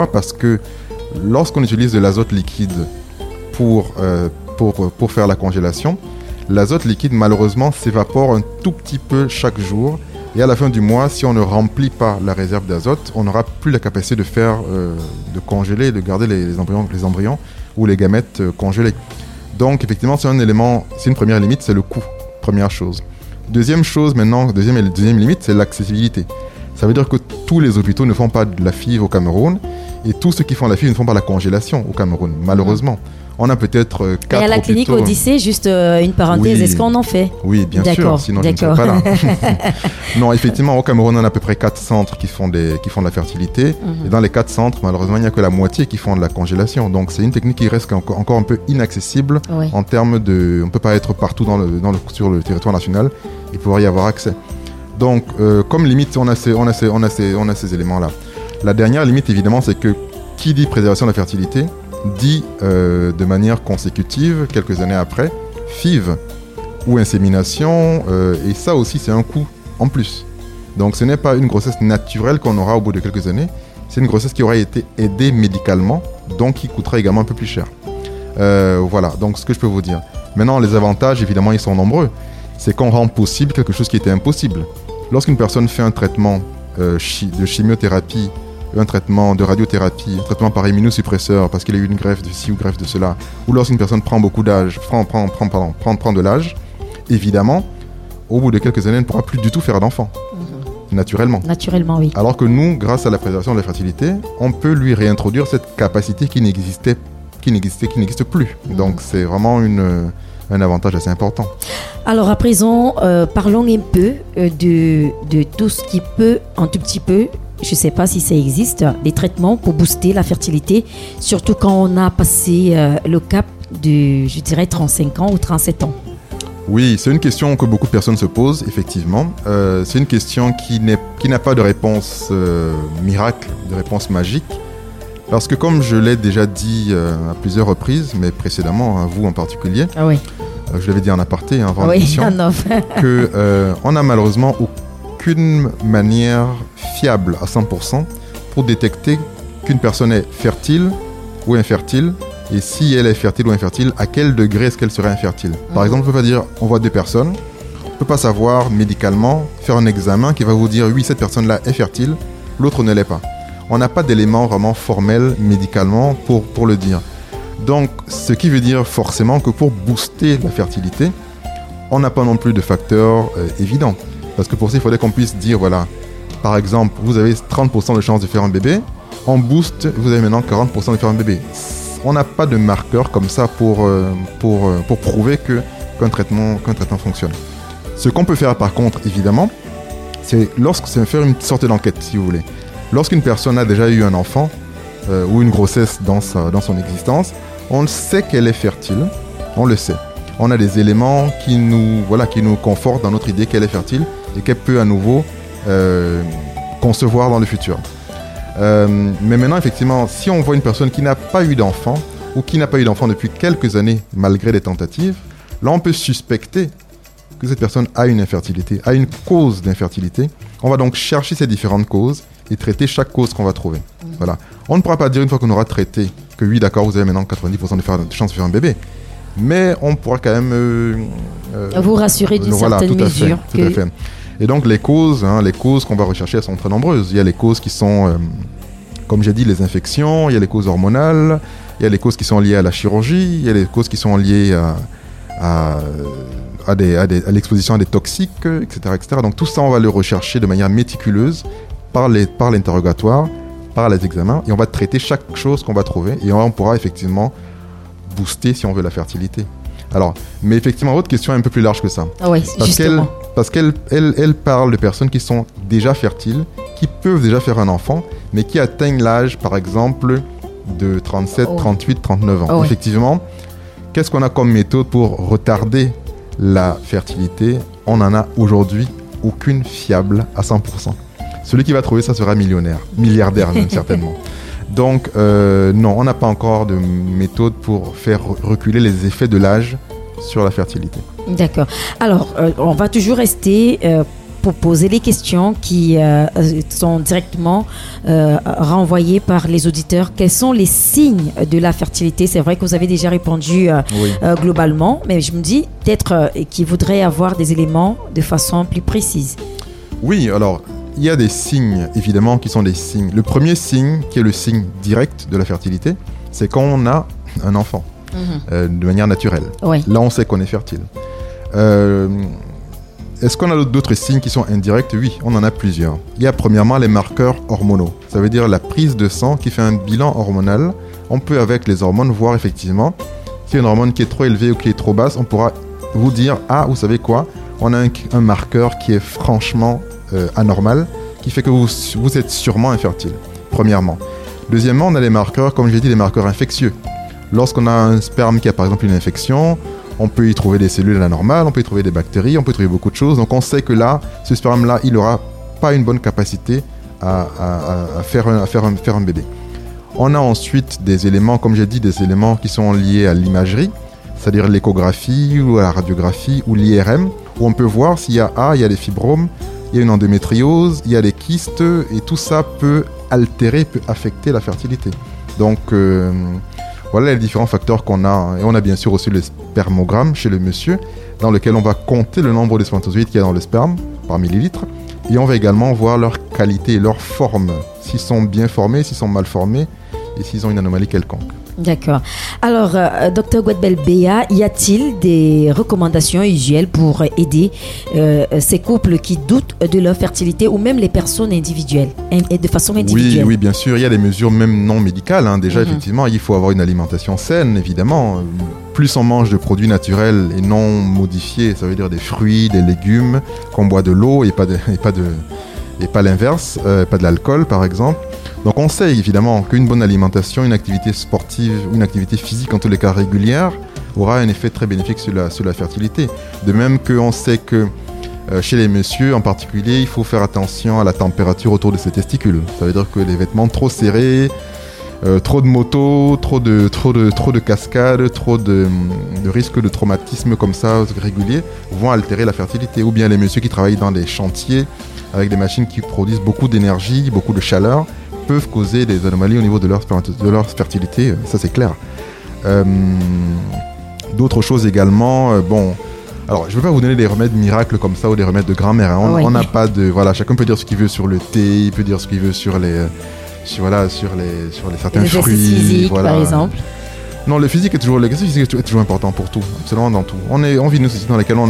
Parce que lorsqu'on utilise de l'azote liquide pour faire la congélation, l'azote liquide malheureusement s'évapore un tout petit peu chaque jour. Et à la fin du mois, si on ne remplit pas la réserve d'azote, on n'aura plus la capacité de congeler, de garder les embryons ou les gamètes congelés. Donc effectivement, c'est une première limite, c'est le coût, première chose. Deuxième limite, c'est l'accessibilité. Ça veut dire que tous les hôpitaux ne font pas de la FIV au Cameroun et tous ceux qui font la FIV ne font pas la congélation au Cameroun, malheureusement. On a peut-être 4 hôpitaux. Et à la clinique Odyssée, juste une parenthèse, est-ce qu'on en fait ? Oui, bien sûr, sinon je ne serais pas là. Non, effectivement, au Cameroun, on a à peu près 4 centres qui font de la fertilité. Et dans les 4 centres, malheureusement, il n'y a que la moitié qui font de la congélation. Donc, c'est une technique qui reste encore un peu inaccessible en termes de... On ne peut pas être partout sur le territoire national et pouvoir y avoir accès. Donc, comme limite, on a ces éléments-là. La dernière limite, évidemment, c'est que qui dit préservation de la fertilité dit de manière consécutive, quelques années après, FIV ou insémination, et ça aussi c'est un coût en plus. Donc ce n'est pas une grossesse naturelle qu'on aura au bout de quelques années, c'est une grossesse qui aura été aidée médicalement, donc qui coûtera également un peu plus cher. Voilà, donc ce que je peux vous dire. Maintenant, les avantages, évidemment, ils sont nombreux. C'est qu'on rend possible quelque chose qui était impossible. Lorsqu'une personne fait un traitement de chimiothérapie, un traitement de radiothérapie, un traitement par immunosuppresseur parce qu'il y a eu une greffe de ci ou greffe de cela, ou lorsqu'une personne prend de l'âge, évidemment, au bout de quelques années, elle ne pourra plus du tout faire d'enfant. Naturellement. Naturellement, oui. Alors que nous, grâce à la préservation de la fertilité, on peut lui réintroduire cette capacité qui n'existe plus. Donc c'est vraiment un avantage assez important. Alors à présent, parlons un peu de tout ce qui peut, un tout petit peu, je ne sais pas si ça existe, des traitements pour booster la fertilité, surtout quand on a passé le cap de, je dirais, 35 ans ou 37 ans. Oui, c'est une question que beaucoup de personnes se posent, effectivement. C'est une question qui n'a pas de réponse miracle, de réponse magique. Parce que comme je l'ai déjà dit à plusieurs reprises, mais précédemment, à vous en particulier, je l'avais dit en aparté avant l'émission, qu'on n'a malheureusement aucune manière fiable à 100% pour détecter qu'une personne est fertile ou infertile, et si elle est fertile ou infertile, à quel degré est-ce qu'elle serait infertile. Par exemple, on ne peut pas dire, on voit deux personnes, on ne peut pas savoir médicalement, faire un examen qui va vous dire, oui, cette personne-là est fertile, l'autre ne l'est pas. On n'a pas d'éléments vraiment formels médicalement pour le dire. Donc, ce qui veut dire forcément que pour booster la fertilité, on n'a pas non plus de facteurs évidents. Parce que pour ça, il faudrait qu'on puisse dire, voilà, par exemple, vous avez 30% de chances de faire un bébé, en boost, vous avez maintenant 40% de faire un bébé. On n'a pas de marqueur comme ça pour prouver qu'un traitement fonctionne. Ce qu'on peut faire par contre, évidemment, c'est faire une sorte d'enquête, si vous voulez. Lorsqu'une personne a déjà eu un enfant ou une grossesse dans son existence, on sait qu'elle est fertile, on le sait. On a des éléments qui nous confortent dans notre idée qu'elle est fertile et qu'elle peut à nouveau concevoir dans le futur. Mais maintenant, effectivement, si on voit une personne qui n'a pas eu d'enfant ou qui n'a pas eu d'enfant depuis quelques années, malgré des tentatives, là, on peut suspecter que cette personne a une infertilité, a une cause d'infertilité. On va donc chercher ces différentes causes et traiter chaque cause qu'on va trouver. Voilà. On ne pourra pas dire une fois qu'on aura traité que oui, d'accord, vous avez maintenant 90% de chances de faire un bébé. Mais on pourra quand même... vous rassurer d'une certaine mesure. Tout à fait. Et donc les causes qu'on va rechercher, elles sont très nombreuses. Il y a les causes qui sont, comme j'ai dit, les infections, il y a les causes hormonales, il y a les causes qui sont liées à la chirurgie, il y a les causes qui sont liées à l'exposition à des toxiques, etc., etc. Donc tout ça, on va le rechercher de manière méticuleuse par l'interrogatoire, par les examens, et on va traiter chaque chose qu'on va trouver, et on pourra effectivement booster, si on veut, la fertilité. Alors, mais effectivement, votre question est un peu plus large que ça. Ah oui, justement. Parce qu'elle parle de personnes qui sont déjà fertiles, qui peuvent déjà faire un enfant, mais qui atteignent l'âge, par exemple, de 37, 38, 39 ans. Effectivement, qu'est-ce qu'on a comme méthode pour retarder la fertilité? On n'en a aujourd'hui aucune fiable à 100%. Celui qui va trouver ça sera millionnaire, milliardaire même certainement. Donc, non, on n'a pas encore de méthode pour faire reculer les effets de l'âge sur la fertilité. D'accord. Alors, on va toujours rester pour poser les questions qui sont directement renvoyées par les auditeurs. Quels sont les signes de la fertilité? C'est vrai que vous avez déjà répondu globalement, mais je me dis peut-être qu'il voudrait avoir des éléments de façon plus précise. Oui, alors... il y a des signes, évidemment, qui sont des signes. Le premier signe, qui est le signe direct de la fertilité, c'est quand on a un enfant, de manière naturelle. Oui. Là, on sait qu'on est fertile. Est-ce qu'on a d'autres signes qui sont indirects? Oui, on en a plusieurs. Il y a premièrement les marqueurs hormonaux. Ça veut dire la prise de sang qui fait un bilan hormonal. On peut, avec les hormones, voir effectivement si une hormone qui est trop élevée ou qui est trop basse, on pourra vous dire, ah, vous savez quoi, on a un marqueur qui est franchement... anormal, qui fait que vous êtes sûrement infertile, premièrement. Deuxièmement, on a les marqueurs, comme j'ai dit, les marqueurs infectieux. Lorsqu'on a un sperme qui a par exemple une infection, on peut y trouver des cellules anormales, on peut y trouver des bactéries, on peut y trouver beaucoup de choses. Donc on sait que là, ce sperme-là, il n'aura pas une bonne capacité à faire un bébé. On a ensuite des éléments, comme j'ai dit, des éléments qui sont liés à l'imagerie, c'est-à-dire l'échographie ou la radiographie ou l'IRM, où on peut voir s'il y a des fibromes, il y a une endométriose, il y a des kystes, et tout ça peut altérer, peut affecter la fertilité. Donc, voilà les différents facteurs qu'on a. Et on a bien sûr aussi le spermogramme chez le monsieur, dans lequel on va compter le nombre de spermatozoïdes qu'il y a dans le sperme, par millilitre. Et on va également voir leur qualité, leur forme, s'ils sont bien formés, s'ils sont mal formés, et s'ils ont une anomalie quelconque. D'accord. Alors, Dr Guedbel-Béa, y a-t-il des recommandations usuelles pour aider ces couples qui doutent de leur fertilité ou même les personnes individuelles, et de façon individuelle? Oui, bien sûr. Il y a des mesures même non médicales. Déjà, effectivement, il faut avoir une alimentation saine, évidemment. Plus on mange de produits naturels et non modifiés, ça veut dire des fruits, des légumes, qu'on boit de l'eau et pas et pas l'inverse, pas de l'alcool par exemple. Donc on sait évidemment qu'une bonne alimentation, une activité sportive, une activité physique en tous les cas régulière, aura un effet très bénéfique sur la fertilité. De même qu'on sait que chez les messieurs en particulier, il faut faire attention à la température autour de ses testicules. Ça veut dire que les vêtements trop serrés, trop de motos, trop de cascades, trop de risques de traumatisme comme ça réguliers vont altérer la fertilité. Ou bien les messieurs qui travaillent dans des chantiers avec des machines qui produisent beaucoup d'énergie, beaucoup de chaleur, peuvent causer des anomalies au niveau de leur fertilité, ça c'est clair. D'autres choses également, alors je ne vais pas vous donner des remèdes miracles comme ça ou des remèdes de grand-mère, hein. On n'a pas de... Voilà, chacun peut dire ce qu'il veut sur le thé, il peut dire ce qu'il veut sur certains fruits. Physique, voilà. Par exemple. Non, l'exercice physique est toujours important pour tout, absolument dans tout. On vit dans une société dans laquelle on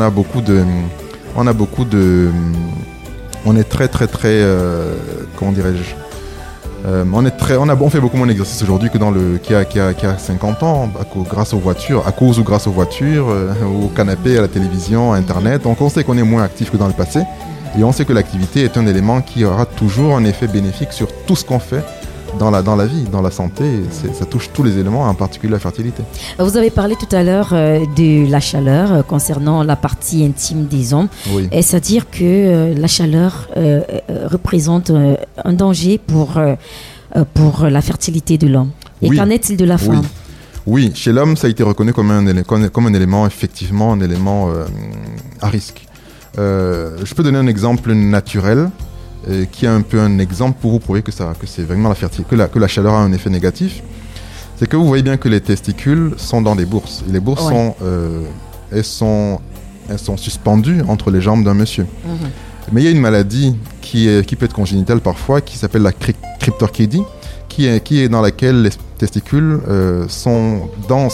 est très, comment dirais-je, on fait beaucoup moins d'exercice aujourd'hui que qu'il y a 50 ans, à cause ou grâce aux voitures, au canapé, à la télévision, à Internet. Donc on sait qu'on est moins actif que dans le passé. Et on sait que l'activité est un élément qui aura toujours un effet bénéfique sur tout ce qu'on fait dans la vie, dans la santé. Ça touche tous les éléments, en particulier la fertilité. Vous avez parlé tout à l'heure de la chaleur concernant la partie intime des hommes. Oui. Est-ce à dire que la chaleur représente un danger pour la fertilité de l'homme? Et qu'en est-il de la femme? Oui, chez l'homme, ça a été reconnu comme un élément, effectivement, un élément à risque. Je peux donner un exemple naturel qui est un peu un exemple pour vous prouver que c'est vraiment la fertilité, que la chaleur a un effet négatif. C'est que vous voyez bien que les testicules sont dans des bourses. Et les bourses elles sont suspendues entre les jambes d'un monsieur. Mais il y a une maladie qui peut être congénitale parfois, qui s'appelle la cryptorchidie, qui est dans laquelle les testicules sont dans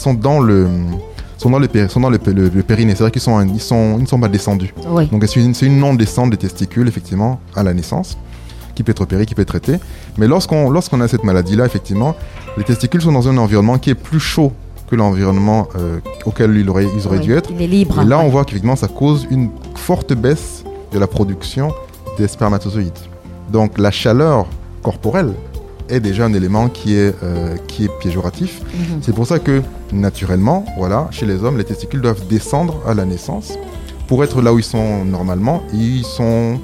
le périnée, c'est-à-dire qu'ils ne sont pas descendus. Oui. Donc c'est une non-descente des testicules, effectivement, à la naissance, qui peut être opérée, qui peut être traitée. Mais lorsqu'on a cette maladie-là, effectivement, les testicules sont dans un environnement qui est plus chaud que l'environnement auquel ils auraient dû être. Il est libre. Et là, on voit qu'effectivement, ça cause une forte baisse de la production des spermatozoïdes. Donc la chaleur corporelle est déjà un élément qui est péjoratif. C'est pour ça que, naturellement, chez les hommes, les testicules doivent descendre à la naissance pour être là où ils sont normalement. Et ils sont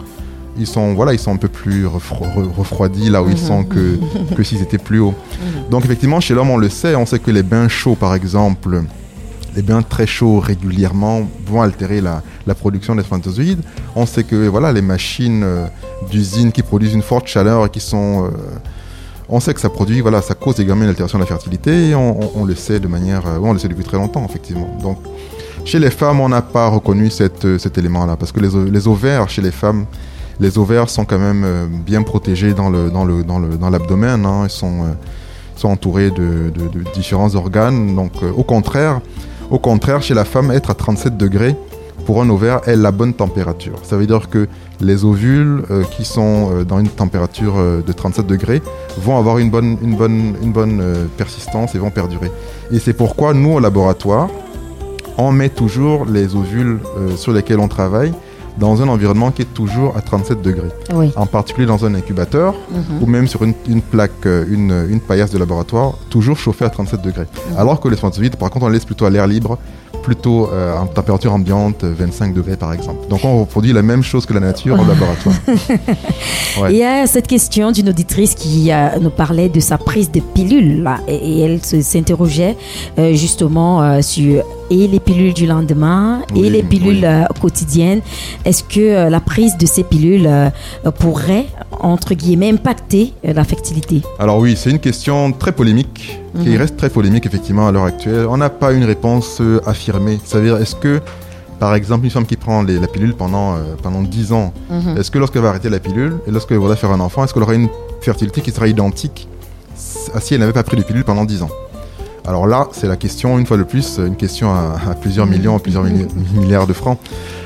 un peu plus refroidis là où ils sont que s'ils étaient plus hauts. Donc effectivement, chez l'homme, on sait que les bains chauds, par exemple, les bains très chauds régulièrement vont altérer la production des spermatozoïdes. On sait que les machines d'usine qui produisent une forte chaleur et qui sont... on sait que ça cause également une altération de la fertilité et on le sait on le sait depuis très longtemps, effectivement. Donc, chez les femmes, on n'a pas reconnu cet élément-là parce que les ovaires, chez les femmes, les ovaires sont quand même bien protégés dans l'abdomen, hein. Ils sont entourés de différents organes. Donc, au contraire, chez la femme, être à 37 degrés pour un ovaire est la bonne température. Ça veut dire que les ovules qui sont dans une température de 37 degrés vont avoir une bonne persistance et vont perdurer. Et c'est pourquoi nous, au laboratoire, on met toujours les ovules sur lesquels on travaille dans un environnement qui est toujours à 37 degrés. Oui. En particulier dans un incubateur ou même sur une plaque, une paillasse de laboratoire, toujours chauffée à 37 degrés. Alors que les spermatozoïdes, par contre, on les laisse plutôt à l'air libre, plutôt en température ambiante, 25 degrés par exemple. Donc on reproduit la même chose que la nature au laboratoire. Il y a cette question d'une auditrice qui nous parlait de sa prise de pilules là, et elle s'interrogeait justement sur les pilules du lendemain et les pilules quotidiennes. Est-ce que la prise de ces pilules pourrait, entre guillemets, impacter la fertilité? Alors oui, c'est une question très polémique, qui reste très polémique effectivement à l'heure actuelle. On n'a pas une réponse affirmée. C'est-à-dire, est-ce que, par exemple, une femme qui prend la pilule pendant 10 ans, est-ce que lorsqu'elle va arrêter la pilule et lorsqu'elle voudra faire un enfant, est-ce qu'elle aura une fertilité qui sera identique à si elle n'avait pas pris de pilule pendant 10 ans? Alors là, c'est la question, une fois de plus, une question à plusieurs millions, plusieurs milliards de francs.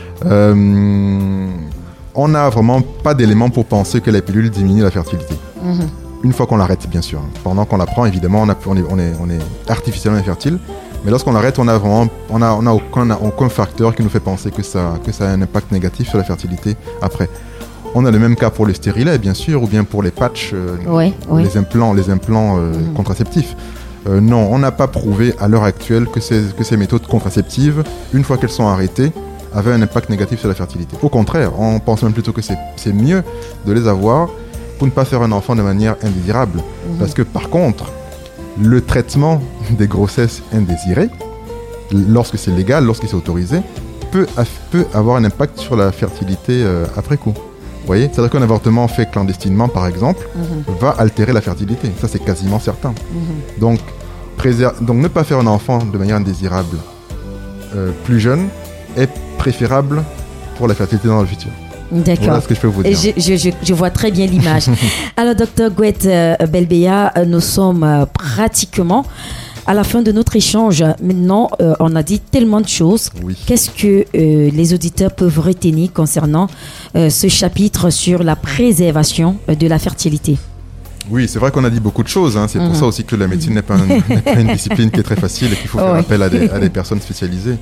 On n'a vraiment pas d'éléments pour penser que la pilule diminue la fertilité. Une fois qu'on l'arrête, bien sûr. Pendant qu'on la prend, évidemment, on est artificiellement infertile. Mais lorsqu'on l'arrête, on n'a aucun facteur qui nous fait penser que ça a un impact négatif sur la fertilité après. On a le même cas pour le stérilet, bien sûr, ou bien pour les patchs, les implants contraceptifs. Non, on n'a pas prouvé à l'heure actuelle que ces méthodes contraceptives, une fois qu'elles sont arrêtées, avaient un impact négatif sur la fertilité. Au contraire, on pense même plutôt que c'est mieux de les avoir pour ne pas faire un enfant de manière indésirable. Parce que par contre, le traitement des grossesses indésirées, lorsque c'est légal, lorsque c'est autorisé, peut avoir un impact sur la fertilité après coup. Vous voyez, c'est-à-dire qu'un avortement fait clandestinement, par exemple, va altérer la fertilité. Ça, c'est quasiment certain. Donc, ne pas faire un enfant de manière indésirable plus jeune est préférable pour la fertilité dans le futur. D'accord. Voilà ce que je peux vous dire. Je vois très bien l'image. Alors, Dr Gouet Belbeya, nous sommes pratiquement à la fin de notre échange. Maintenant, on a dit tellement de choses. Oui. Qu'est-ce que les auditeurs peuvent retenir concernant ce chapitre sur la préservation de la fertilité? Oui, c'est vrai qu'on a dit beaucoup de choses. C'est pour ça aussi que la médecine n'est pas une discipline qui est très facile et qu'il faut faire appel à des personnes spécialisées.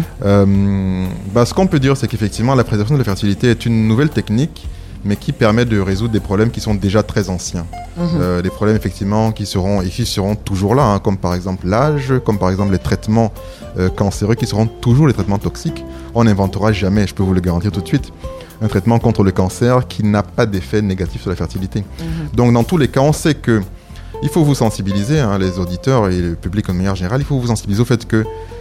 Ce qu'on peut dire, c'est qu'effectivement, la préservation de la fertilité est une nouvelle technique, mais qui permet de résoudre des problèmes qui sont déjà très anciens. Des problèmes, effectivement, qui seront toujours là, comme par exemple l'âge, comme par exemple les traitements cancéreux, qui seront toujours les traitements toxiques. On n'inventera jamais, je peux vous le garantir tout de suite, un traitement contre le cancer qui n'a pas d'effet négatif sur la fertilité. Donc, dans tous les cas, on sait que il faut vous sensibiliser, les auditeurs et le public de manière générale, il faut vous sensibiliser au fait que,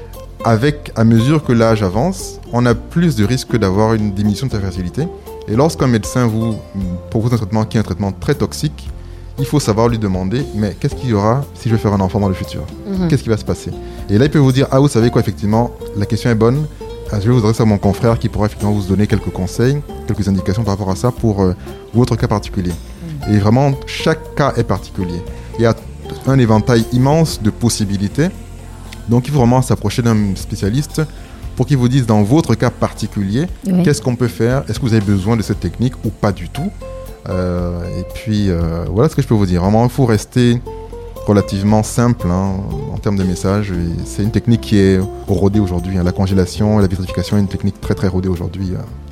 à mesure que l'âge avance, on a plus de risques d'avoir une diminution de sa fertilité. Et lorsqu'un médecin vous propose un traitement qui est un traitement très toxique, il faut savoir lui demander, mais qu'est-ce qu'il y aura si je vais faire un enfant dans le futur? Qu'est-ce qui va se passer? Et là, il peut vous dire, vous savez quoi, effectivement, la question est bonne. Je vais vous adresser à mon confrère qui pourra effectivement vous donner quelques conseils, quelques indications par rapport à ça pour votre cas particulier. Et vraiment, chaque cas est particulier. Il y a un éventail immense de possibilités. Donc, il faut vraiment s'approcher d'un spécialiste pour qu'il vous dise dans votre cas particulier, qu'est-ce qu'on peut faire, est-ce que vous avez besoin de cette technique ou pas du tout. Et puis, voilà ce que je peux vous dire. Vraiment, il faut rester relativement simple en termes de message. Et c'est une technique qui est rodée aujourd'hui. La congélation et la vitrification est une technique très très rodée aujourd'hui.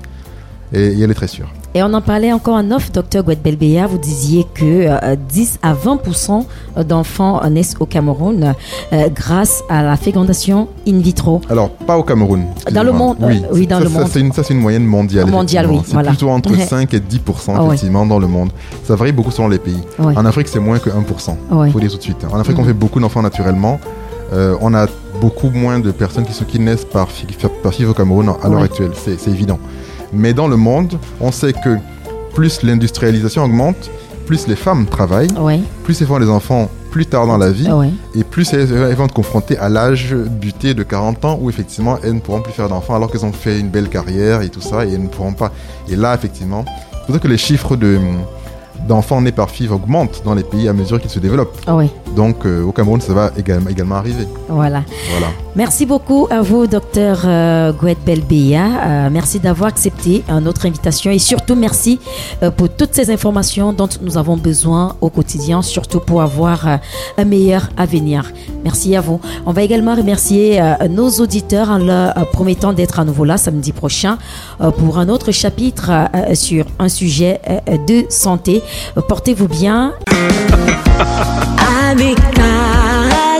Et elle est très sûre. Et on en parlait encore en off, Dr Gouet Belbeya, vous disiez que 10 à 20% d'enfants naissent au Cameroun grâce à la fécondation in vitro. Alors, pas au Cameroun. Dans le monde, oui, dans le monde. Ça, c'est une moyenne mondiale. Mondiale, oui. C'est plutôt entre 5 et 10% effectivement dans le monde. Ça varie beaucoup selon les pays. En Afrique, c'est moins que 1%. Il faut dire tout de suite. En Afrique, on fait beaucoup d'enfants naturellement. On a beaucoup moins de personnes qui naissent par FIV au Cameroun à l'heure actuelle. C'est évident. Mais dans le monde, on sait que plus l'industrialisation augmente, plus les femmes travaillent, plus elles font des enfants plus tard dans la vie, et plus elles vont être confrontées à l'âge buté de 40 ans où effectivement elles ne pourront plus faire d'enfants alors qu'elles ont fait une belle carrière et tout ça, et elles ne pourront pas. Et là, effectivement, c'est pour ça que les chiffres d'enfants nés par FIV augmentent dans les pays à mesure qu'ils se développent. Donc au Cameroun, ça va également arriver. Voilà. Merci beaucoup à vous, Dr Gouet Belbeya. Merci d'avoir accepté notre invitation et surtout merci pour toutes ces informations dont nous avons besoin au quotidien, surtout pour avoir un meilleur avenir. Merci à vous. On va également remercier nos auditeurs en leur promettant d'être à nouveau là samedi prochain pour un autre chapitre sur un sujet de santé. Portez-vous bien. Avec